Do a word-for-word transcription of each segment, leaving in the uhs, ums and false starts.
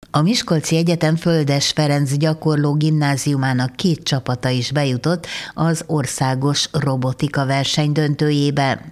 A Miskolci Egyetem Földes Ferenc gyakorló gimnáziumának két csapata is bejutott az országos robotika verseny döntőjébe.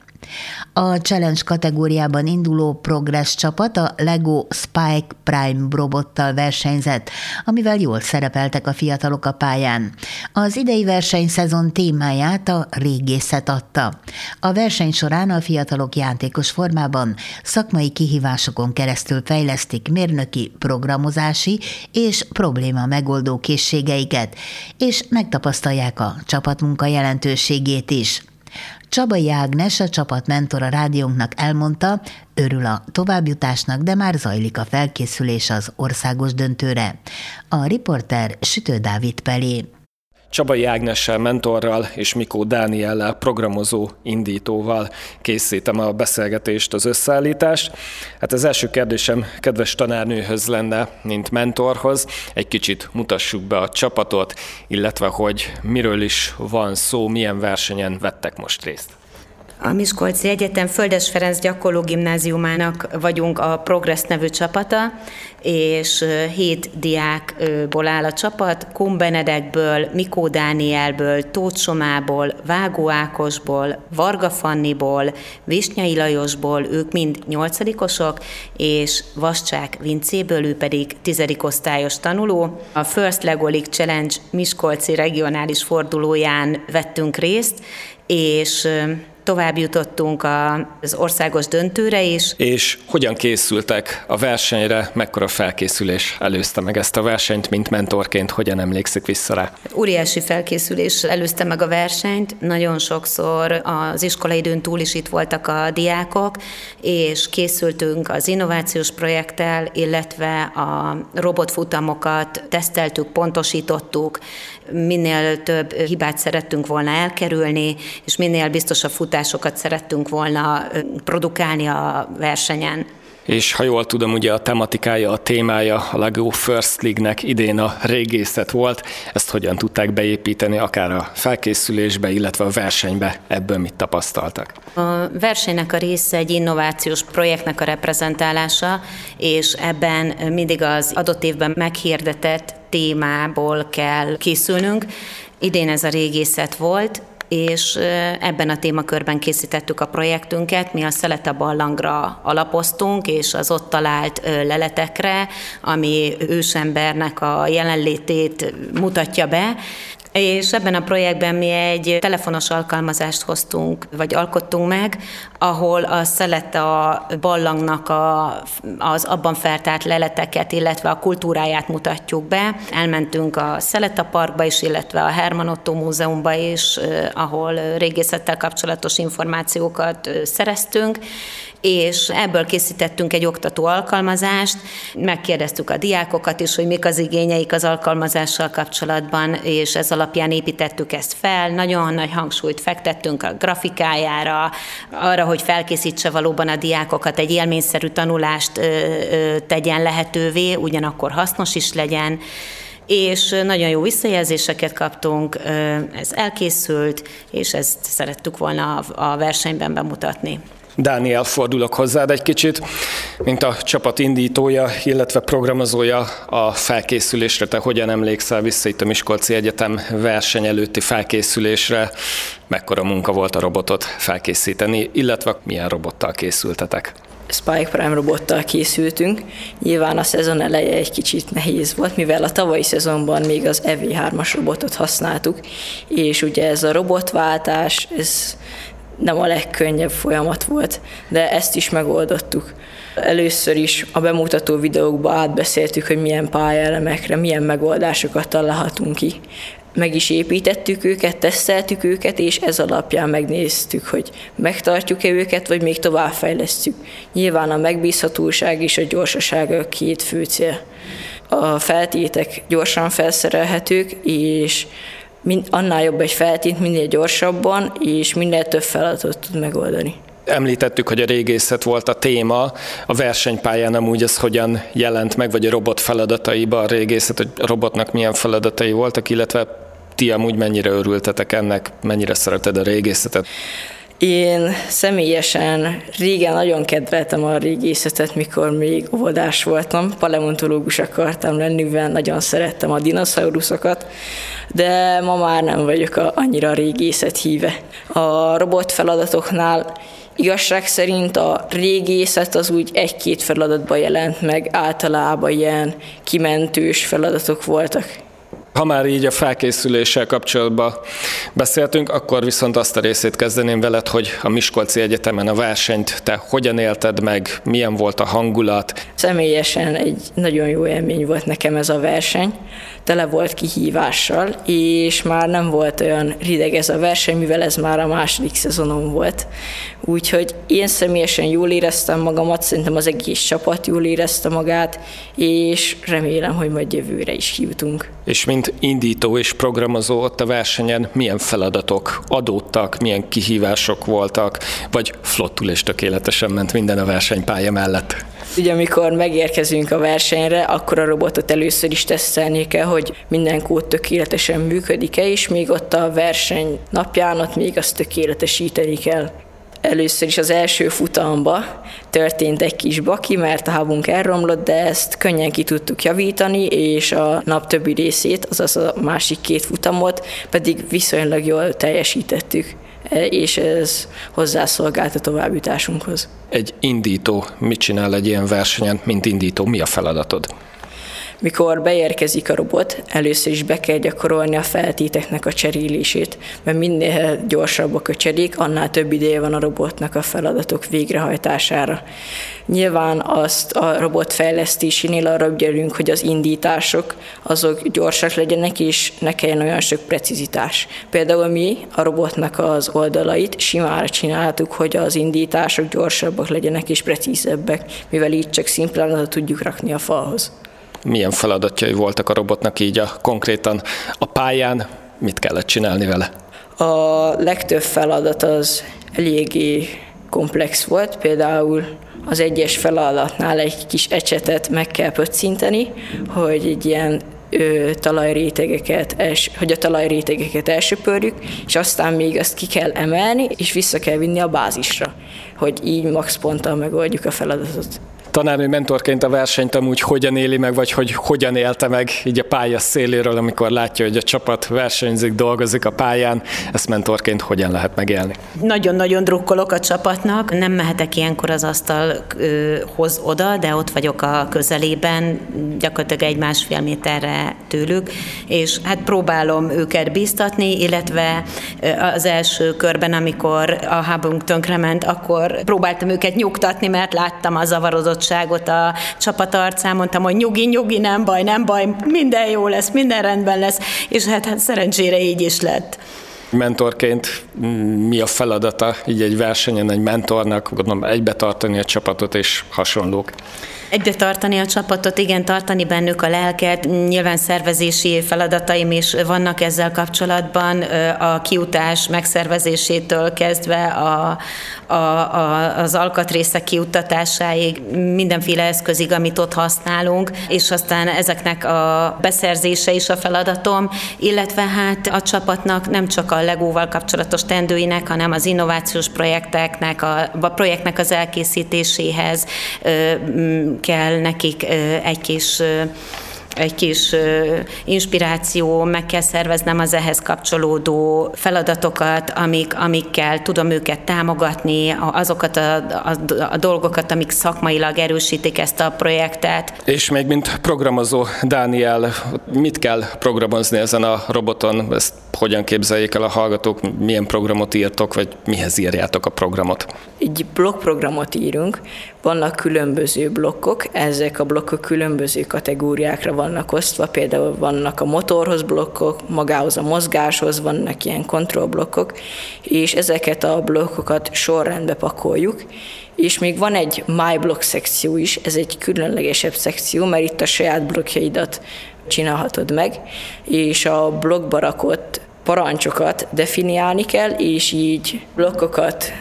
A Challenge kategóriában induló Progress csapat a Lego Spike Prime robottal versenyzett, amivel jól szerepeltek a fiatalok a pályán. Az idei versenyszezon témáját a régészet adta. A verseny során a fiatalok játékos formában szakmai kihívásokon keresztül fejlesztik mérnöki, programozási és probléma megoldó készségeiket, és megtapasztalják a csapatmunka jelentőségét is. Csabai Ágnes, a csapatmentor a rádiónknak elmondta, örül a továbbjutásnak, de már zajlik a felkészülés az országos döntőre. A riporter Sütő Dávid Pelé. Csabai Ágnessel, mentorral és Mikó Dániellel, programozó indítóval készítem a beszélgetést, az összeállítást. Hát az első kérdésem kedves tanárnőhöz lenne, mint mentorhoz. Egy kicsit mutassuk be a csapatot, illetve hogy miről is van szó, milyen versenyen vettek most részt. A Miskolci Egyetem Földes Ferenc gyakorló gimnáziumának vagyunk a Progress nevű csapata, és hét diákból áll a csapat, Kun Benedekből, Mikó Dánielből, Tóth Somából, Vágó Ákosból, Varga Fanniból, Visnyai Lajosból, ők mind nyolcadikosok, és Vascsák Vincéből, ő pedig tizedik osztályos tanuló. A First Lego League Challenge Miskolci regionális fordulóján vettünk részt, és tovább jutottunk az országos döntőre is. És hogyan készültek a versenyre, mekkora felkészülés előzte meg ezt a versenyt, mint mentorként, hogyan emlékszik vissza rá? Óriási felkészülés előzte meg a versenyt, nagyon sokszor az iskolaidőn túl is itt voltak a diákok, és készültünk az innovációs projekttel, illetve a robotfutamokat teszteltük, pontosítottuk, minél több hibát szerettünk volna elkerülni, és minél biztosabb futásokat szerettünk volna produkálni a versenyen. És ha jól tudom, ugye a tematikája, a témája a Lego First League-nek idén a régészet volt. Ezt hogyan tudták beépíteni akár a felkészülésbe, illetve a versenybe? Ebből mit tapasztaltak? A versenynek a része egy innovációs projektnek a reprezentálása, és ebben mindig az adott évben meghirdetett témából kell készülnünk. Idén ez a régészet volt, és ebben a témakörben készítettük a projektünket. Mi a Szelete barlangra alapoztunk, és az ott talált leletekre, ami ősembernek a jelenlétét mutatja be. És ebben a projektben mi egy telefonos alkalmazást hoztunk, vagy alkottunk meg, ahol a Szelete barlangnak a, az abban feltárt leleteket, illetve a kultúráját mutatjuk be. Elmentünk a Szelete parkba is, illetve a Herman Otto múzeumba is, ahol régészettel kapcsolatos információkat szereztünk, és ebből készítettünk egy oktató alkalmazást, megkérdeztük a diákokat is, hogy mik az igényeik az alkalmazással kapcsolatban, és ez alapján építettük ezt fel. Nagyon nagy hangsúlyt fektettünk a grafikájára, arra, hogy felkészítse valóban a diákokat, egy élményszerű tanulást tegyen lehetővé, ugyanakkor hasznos is legyen, és nagyon jó visszajelzéseket kaptunk, ez elkészült, és ezt szerettük volna a versenyben bemutatni. Dániel, fordulok hozzád egy kicsit, mint a csapat indítója, illetve programozója a felkészülésre. Te hogyan emlékszel vissza itt a Miskolci Egyetem verseny előtti felkészülésre? Mekkora munka volt a robotot felkészíteni, illetve milyen robottal készültetek? Spike Prime robottal készültünk. Nyilván a szezon eleje egy kicsit nehéz volt, mivel a tavalyi szezonban még az E V hármas robotot használtuk, és ugye ez a robotváltás, ez nem a legkönnyebb folyamat volt, de ezt is megoldottuk. Először is a bemutató videókba átbeszéltük, hogy milyen pályaelemekre, milyen megoldásokat találhatunk ki. Meg is építettük őket, teszteltük őket, és ez alapján megnéztük, hogy megtartjuk-e őket, vagy még továbbfejlesztjük. Nyilván a megbízhatóság és a gyorsaság a két fő cél. A feltétek gyorsan felszerelhetők, és annál jobb egy feltét, minél gyorsabban, és minél több feladatot tud megoldani. Említettük, hogy a régészet volt a téma, a versenypályán amúgy ez hogyan jelent meg, vagy a robot feladataiban a régészet, hogy a robotnak milyen feladatai voltak, illetve ti amúgy mennyire örültetek ennek, mennyire szereted a régészetet? Én személyesen régen nagyon kedveltem a régészetet, mikor még óvodás voltam. Paleontológus akartam lenni, mivel nagyon szerettem a dinoszauruszokat, de ma már nem vagyok a, annyira a régészet híve. A robot feladatoknál igazság szerint a régészet az úgy egy-két feladatban jelent meg, általában ilyen kimentős feladatok voltak. Ha már így a felkészüléssel kapcsolatban beszéltünk, akkor viszont azt a részét kezdeném veled, hogy a Miskolci Egyetemen a versenyt te hogyan élted meg, milyen volt a hangulat? Személyesen egy nagyon jó élmény volt nekem ez a verseny, tele volt kihívással, és már nem volt olyan rideg ez a verseny, mivel ez már a második szezonom volt. Úgyhogy én személyesen jól éreztem magamat, szerintem az egész csapat jól érezte magát, és remélem, hogy majd jövőre is kijutunk. És mint indító és programozó ott a versenyen milyen feladatok adódtak, milyen kihívások voltak, vagy flottul és tökéletesen ment minden a versenypálya mellett? Ugye amikor megérkezünk a versenyre, akkor a robotot először is tesztelni kell, hogy minden kód tökéletesen működik-e, és még ott a verseny napján ott még azt tökéletesíteni kell. Először is az első futamba történt egy kis baki, mert a hubunk elromlott, de ezt könnyen ki tudtuk javítani, és a nap többi részét, azaz a másik két futamot pedig viszonylag jól teljesítettük, és ez hozzászolgált a továbbjutásunkhoz. Egy indító mit csinál egy ilyen versenyen, mint indító? Mi a feladatod? Mikor beérkezik a robot, először is be kell gyakorolni a feltéteknek a cserélését, mert minél gyorsabbak a cserék, annál több ideje van a robotnak a feladatok végrehajtására. Nyilván azt a robot fejlesztésénél arra ügyelünk, hogy az indítások azok gyorsak legyenek, és ne kelljen olyan sok precizitás. Például mi a robotnak az oldalait simára csináltuk, hogy az indítások gyorsabbak legyenek és precízebbek, mivel így csak szimplán tudjuk rakni a falhoz. Milyen feladatjai voltak a robotnak így a konkrétan a pályán, mit kellett csinálni vele? A legtöbb feladat az eléggé komplex volt, például az egyes feladatnál egy kis ecsetet meg kell pöccinteni, hogy egy ilyen ö, talajrétegeket, els, hogy a talajrétegeket elsöpörjük, és aztán még azt ki kell emelni, és vissza kell vinni a bázisra, hogy így max ponttal megoldjuk a feladatot. Tanárnő mentorként a versenyt amúgy hogyan éli meg, vagy hogy hogyan élte meg így a pálya széléről, amikor látja, hogy a csapat versenyzik, dolgozik a pályán, ezt mentorként hogyan lehet megélni? Nagyon-nagyon drukkolok a csapatnak, nem mehetek ilyenkor az asztalhoz oda, de ott vagyok a közelében, gyakorlatilag egy másfél méterre tőlük, és hát próbálom őket bíztatni, illetve az első körben, amikor a hubunk tönkrement, akkor próbáltam őket nyugtatni, mert láttam a zavarodottságot a csapat arcán, mondtam, hogy nyugi, nyugi, nem baj, nem baj, minden jó lesz, minden rendben lesz, és hát, hát szerencsére így is lett. Mentorként mi a feladata így egy versenyen egy mentornak, gondolom egybe tartani a csapatot és hasonlók? Egybe tartani a csapatot, igen, tartani bennük a lelket, nyilván szervezési feladataim is vannak ezzel kapcsolatban, a kiutás megszervezésétől kezdve a, a, a, az alkatrészek kiuttatásáig, mindenféle eszközig, amit ott használunk, és aztán ezeknek a beszerzése is a feladatom, illetve hát a csapatnak nem csak a Legóval kapcsolatos teendőinek, hanem az innovációs projekteknek, a, a projektnek az elkészítéséhez kell nekik egy kis, egy kis inspiráció, meg kell szerveznem az ehhez kapcsolódó feladatokat, amik, amikkel tudom őket támogatni, azokat a, a, a dolgokat, amik szakmailag erősítik ezt a projektet. És még mint programozó, Dániel, mit kell programozni ezen a roboton? Ezt hogyan képzeljék el a hallgatók? Milyen programot írtok, vagy mihez írjátok a programot? Egy blokkprogramot írunk, vannak különböző blokkok, ezek a blokkok különböző kategóriákra vannak osztva, például vannak a motorhoz blokkok, magához a mozgáshoz vannak ilyen kontrollblokkok, és ezeket a blokkokat sorrendbe pakoljuk, és még van egy My Block szekció is, ez egy különlegesebb szekció, mert itt a saját blokkjaidat csinálhatod meg, és a blokkba rakott parancsokat definiálni kell, és így blokkokat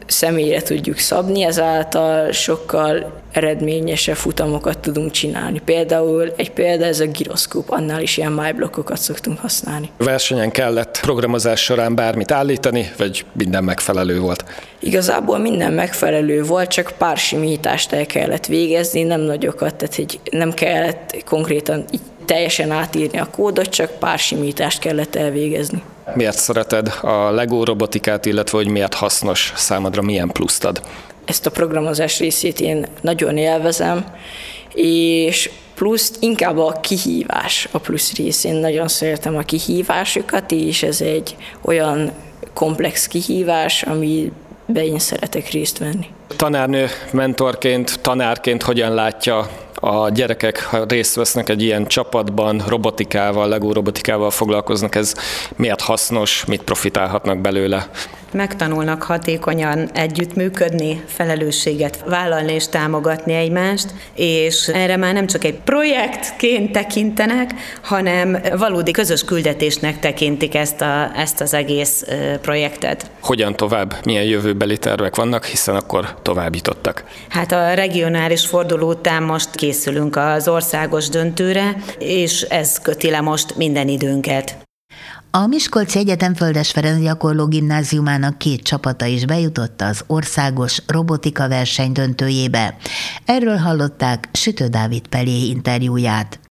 személyre tudjuk szabni, ezáltal sokkal eredményesebb futamokat tudunk csinálni. Például egy példa ez a giroszkóp, annál is ilyen májblokkokat szoktunk használni. A versenyen kellett programozás során bármit állítani, vagy minden megfelelő volt? Igazából minden megfelelő volt, csak pár simítást el kellett végezni, nem nagyokat, tehát hogy nem kellett konkrétan így teljesen átírni a kódot, csak pár simítást kellett elvégezni. Miért szereted a Lego robotikát, illetve hogy miért hasznos számodra, milyen pluszt ad? Ezt a programozás részét én nagyon élvezem, és plusz inkább a kihívás a plusz részén. Nagyon szeretem a kihívásokat, és ez egy olyan komplex kihívás, amiben én szeretek részt venni. Tanárnő, mentorként, tanárként hogyan látja a gyerekek, ha részt vesznek egy ilyen csapatban, robotikával, Lego robotikával foglalkoznak, ez miért hasznos, mit profitálhatnak belőle? Megtanulnak hatékonyan együttműködni, felelősséget vállalni és támogatni egymást, és erre már nem csak egy projektként tekintenek, hanem valódi közös küldetésnek tekintik ezt, a, ezt az egész projektet. Hogyan tovább? Milyen jövőbeli tervek vannak, hiszen akkor továbbítottak? Hát a regionális forduló után most készülünk az országos döntőre, és ez köti le most minden időnket. A Miskolci Egyetem Földes Ferenc Gyakorló Gimnáziumának két csapata is bejutott az országos robotika verseny döntőjébe. Erről hallották Sütő Dávid Pelé interjúját.